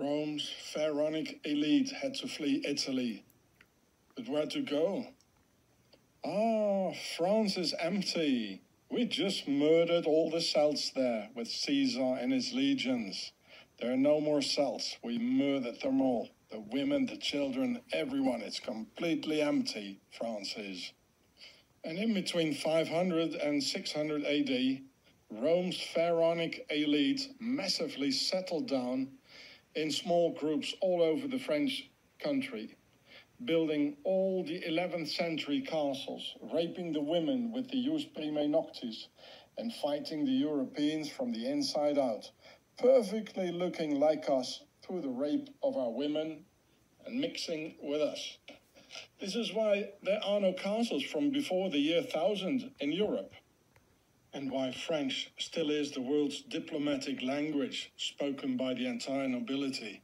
Rome's pharaonic elite had to flee Italy. But where to go? Ah, France is empty. We just murdered all the Celts there with Caesar and his legions. There are no more Celts. We murdered them all. The women, the children, everyone. It's completely empty, France is. And in between 500 and 600 AD, Rome's pharaonic elite massively settled down in small groups all over the French country, building all the 11th century castles, raping the women with the jus primae noctis, and fighting the Europeans from the inside out, perfectly looking like us through the rape of our women and mixing with us. This is why there are no castles from before the year 1000 in Europe, and why French still is the world's diplomatic language spoken by the entire nobility.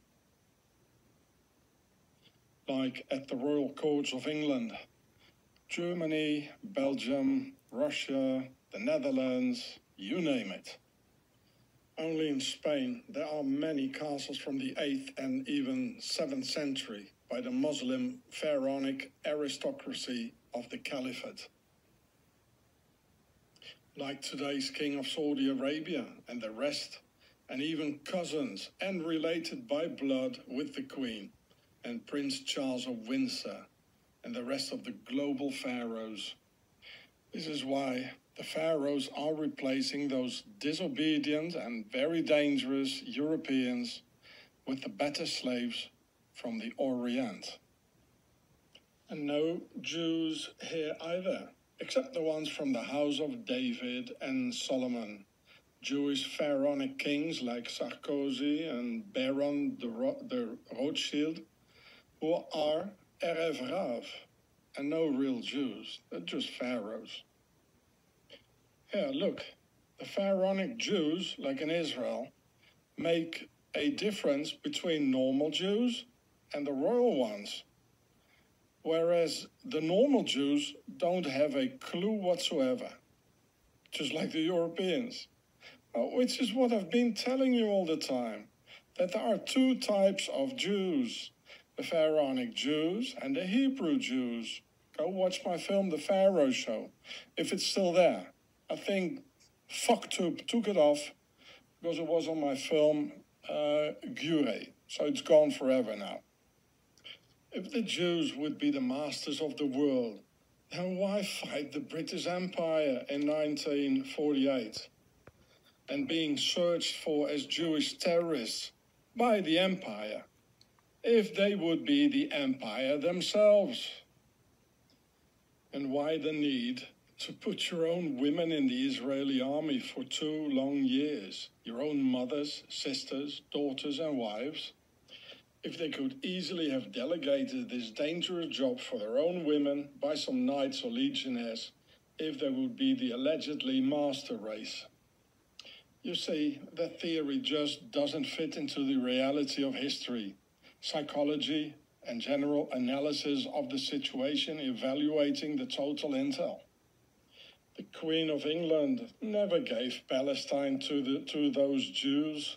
Like at the royal courts of England, Germany, Belgium, Russia, the Netherlands, you name it. Only in Spain there are many castles from the 8th and even 7th century by the Muslim pharaonic aristocracy of the Caliphate. Like today's King of Saudi Arabia and the rest, and even cousins and related by blood with the Queen and Prince Charles of Windsor and the rest of the global pharaohs. This is why the pharaohs are replacing those disobedient and very dangerous Europeans with the better slaves from the Orient. And no Jews here either, except the ones from the house of David and Solomon. Jewish pharaonic kings like Sarkozy and Baron de Rothschild, who are Erev Rav, and no real Jews, they're just pharaohs. Here, look, the pharaonic Jews, like in Israel, make a difference between normal Jews and the royal ones, whereas the normal Jews don't have a clue whatsoever, just like the Europeans. Which is what I've been telling you all the time, that there are two types of Jews, the pharaonic Jews and the Hebrew Jews. Go watch my film, The Pharaoh Show, if it's still there. I think FuckTube took it off because it was on my film Gure, so it's gone forever now. If the Jews would be the masters of the world, then why fight the British Empire in 1948 and being searched for as Jewish terrorists by the Empire, if they would be the Empire themselves? And why the need to put your own women in the Israeli army for 2 long years, your own mothers, sisters, daughters and wives, if they could easily have delegated this dangerous job for their own women by some knights or legionnaires, if they would be the allegedly master race? You see, that theory just doesn't fit into the reality of history, psychology, and general analysis of the situation, evaluating the total intel. The Queen of England never gave Palestine to those Jews,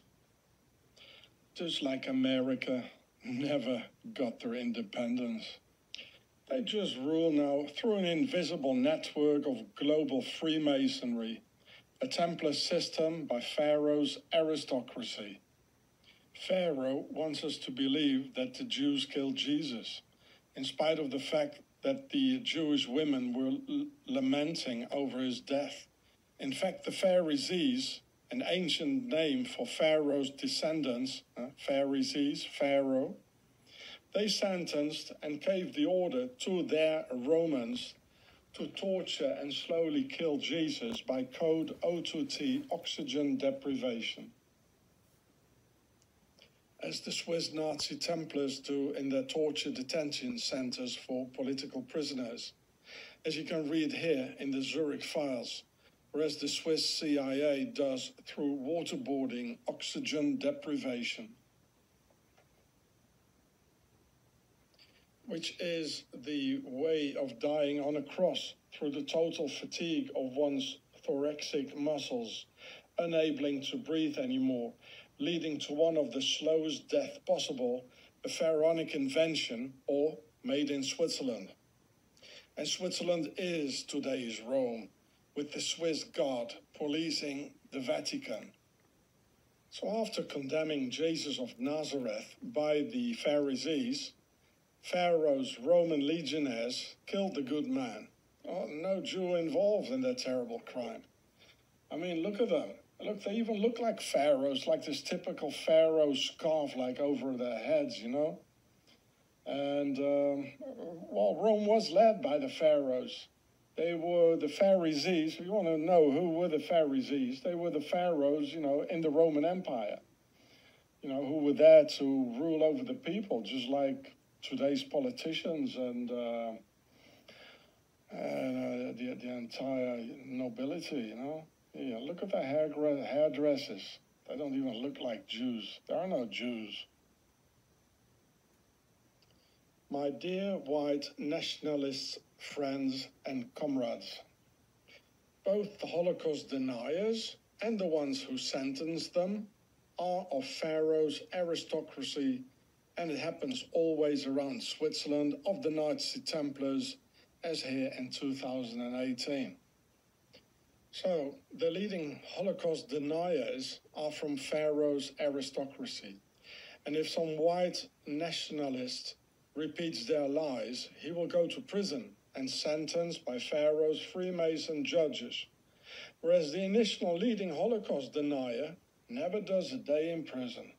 just like America never got their independence. They just rule now through an invisible network of global Freemasonry, a Templar system by Pharaoh's aristocracy. Pharaoh wants us to believe that the Jews killed Jesus, in spite of the fact that the Jewish women were lamenting over his death. In fact, the Pharisees, an ancient name for Pharaoh's descendants, Pharisees, Pharaoh, they sentenced and gave the order to their Romans to torture and slowly kill Jesus by code O2T, oxygen deprivation, as the Swiss Nazi Templars do in their torture detention centers for political prisoners, as you can read here in the Zurich files, whereas the Swiss CIA does through waterboarding, oxygen deprivation, which is the way of dying on a cross through the total fatigue of one's thoracic muscles, unable to breathe anymore, leading to one of the slowest deaths possible, a pharaonic invention, or made in Switzerland. And Switzerland is today's Rome, with the Swiss God policing the Vatican. So after condemning Jesus of Nazareth by the Pharisees, Pharaoh's Roman legionnaires killed the good man. Oh, no Jew involved in that terrible crime. I mean, look at them. Look, they even look like pharaohs, like this typical pharaoh scarf, like over their heads, you know. And, well, Rome was led by the pharaohs. They were the Pharisees. If you want to know who were the Pharisees, they were the pharaohs, you know, in the Roman Empire. You know, who were there to rule over the people, just like today's politicians and the entire nobility, you know. Yeah, look at the hairdressers. They don't even look like Jews. There are no Jews. My dear white nationalist friends and comrades, both the Holocaust deniers and the ones who sentenced them are of Pharaoh's aristocracy, and it happens always around Switzerland of the Nazi Templars, as here in 2018. So, the leading Holocaust deniers are from Pharaoh's aristocracy. And if some white nationalist repeats their lies, he will go to prison and sentenced by Pharaoh's Freemason judges. Whereas the initial leading Holocaust denier never does a day in prison.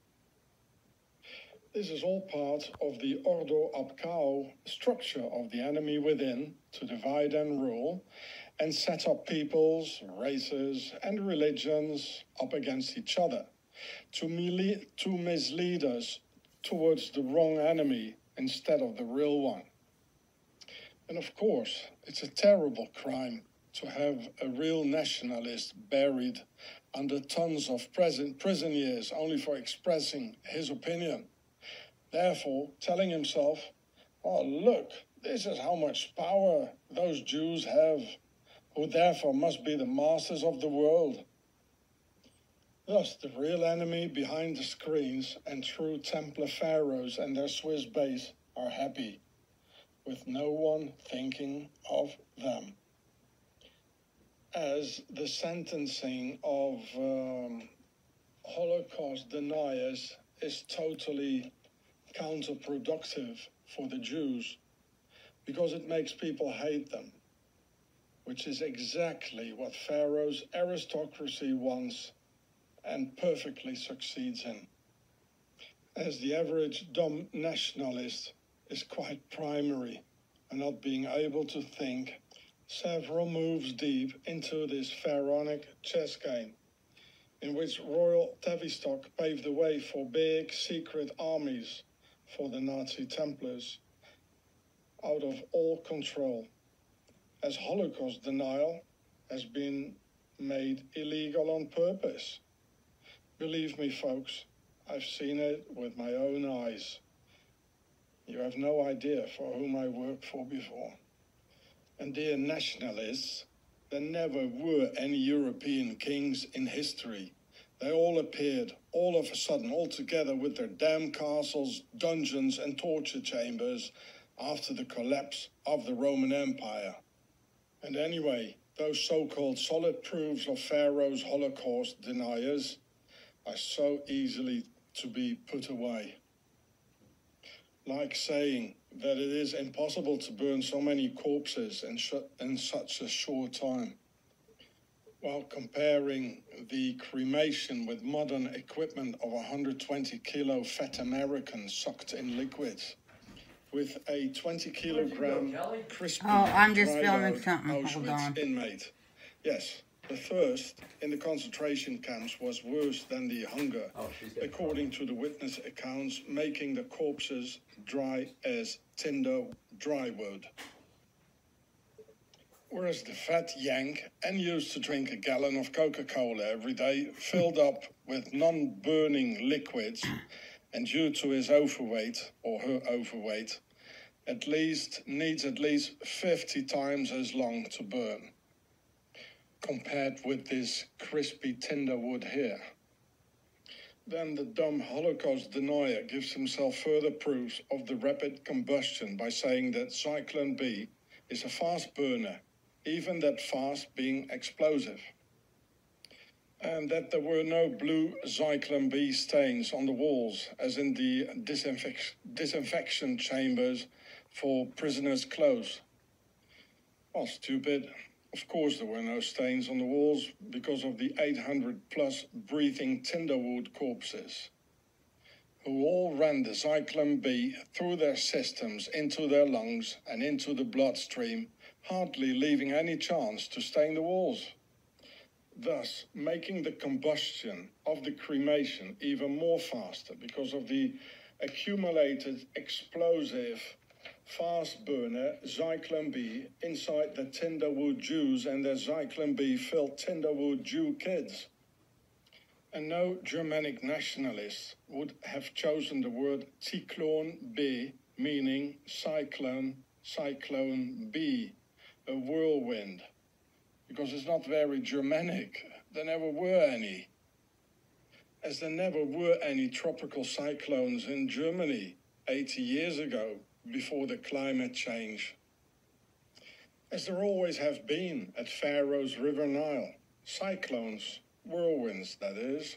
This is all part of the Ordo ab Chao structure of the enemy within to divide and rule, and set up peoples, races, and religions up against each other, to mislead us towards the wrong enemy instead of the real one. And of course, it's a terrible crime to have a real nationalist buried under tons of prison years only for expressing his opinion. Therefore, telling himself, oh, look, this is how much power those Jews have, who therefore must be the masters of the world. Thus, the real enemy behind the screens and true Templar pharaohs and their Swiss base are happy, with no one thinking of them. As the sentencing of Holocaust deniers is totally counterproductive for the Jews, because it makes people hate them, which is exactly what Pharaoh's aristocracy wants and perfectly succeeds in. As the average dumb nationalist is quite primary and not being able to think several moves deep into this pharaonic chess game, in which royal Tavistock paved the way for big secret armies for the Nazi Templars, out of all control, as Holocaust denial has been made illegal on purpose. Believe me, folks, I've seen it with my own eyes. You have no idea for whom I worked for before. And dear nationalists, there never were any European kings in history. They all appeared, all of a sudden, all together with their damn castles, dungeons and torture chambers after the collapse of the Roman Empire. And anyway, those so-called solid proofs of Pharaoh's Holocaust deniers are so easily to be put away. Like saying that it is impossible to burn so many corpses in such a short time. While comparing the cremation with modern equipment of 120 kilo fat Americans sucked in liquids, with a 20 kilogram crispy I'm just filming dried-out something. Hold on. Auschwitz inmate. Yes, the thirst in the concentration camps was worse than the hunger, according to the witness accounts, making the corpses dry as tinder drywood. Whereas the fat Yank, and used to drink a gallon of Coca-Cola every day, filled up with non-burning liquids, and due to his overweight, or her overweight, needs at least 50 times as long to burn, compared with this crispy tinder wood here. Then the dumb Holocaust denier gives himself further proofs of the rapid combustion by saying that Zyklon B is a fast burner, even that fast being explosive. And that there were no blue Zyklon B stains on the walls, as in the disinfection chambers for prisoners' clothes. Well, stupid. Of course there were no stains on the walls because of the 800 plus breathing tinderwood corpses, who all ran the Zyklon B through their systems into their lungs and into the bloodstream, hardly leaving any chance to stain the walls, thus making the combustion of the cremation even more faster because of the accumulated explosive fast burner Zyklon B inside the Tinderwood Jews and their Zyklon B filled Tinderwood Jew kids. And no Germanic nationalists would have chosen the word Zyklon B, meaning cyclone B, a whirlwind, because it's not very Germanic. There never were any. As there never were any tropical cyclones in Germany 80 years ago, before the climate change. As there always have been at Faroe's River Nile, cyclones, whirlwinds that is.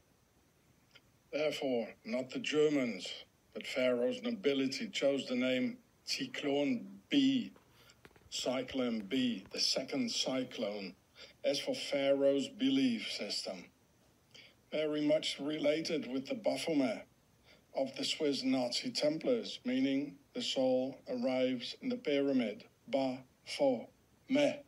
Therefore, not the Germans, but Faroe's nobility chose the name Zyklon B, Cyclone B, the second cyclone, as for Faroe's belief system. Very much related with the Baphomet of the Swiss Nazi Templars, meaning the soul arrives in the pyramid, Baphomet,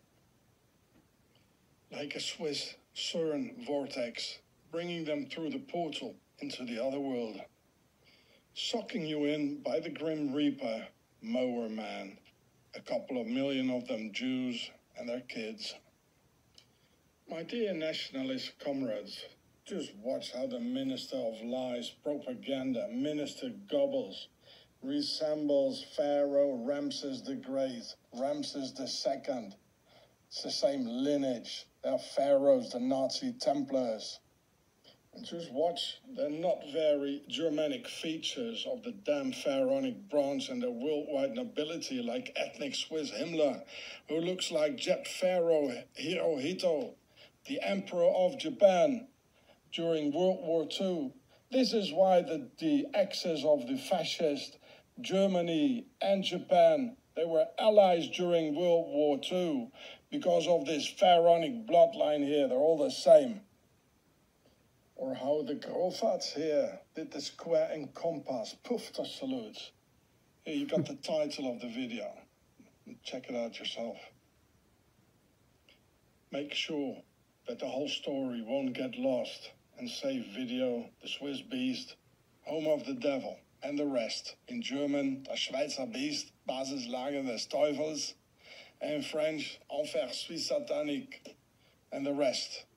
like a Swiss CERN vortex, bringing them through the portal into the other world, sucking you in by the Grim Reaper, Mower Man, a couple of million of them Jews and their kids. My dear nationalist comrades, just watch how the Minister of Lies, Propaganda, Minister Goebbels, resembles Pharaoh Ramses the Great, Ramses II. It's the same lineage. They're pharaohs, the Nazi Templars. And just watch the not very Germanic features of the damn pharaonic branch and the worldwide nobility, like ethnic Swiss Himmler, who looks like Jap Pharaoh Hirohito, the Emperor of Japan during World War II. This is why the axis of the fascist Germany and Japan, they were allies during World War II because of this pharaonic bloodline here. They're all the same. Or how the Grofats here did the square and compass, Pufter salutes. Here you got the title of the video. Check it out yourself. Make sure that the whole story won't get lost, and save video, The Swiss Beast, Home of the Devil, and the rest. In German, Das Schweizer Beast, Basislager des Teufels, and in French, Enfer Suisse Satanique, and the rest.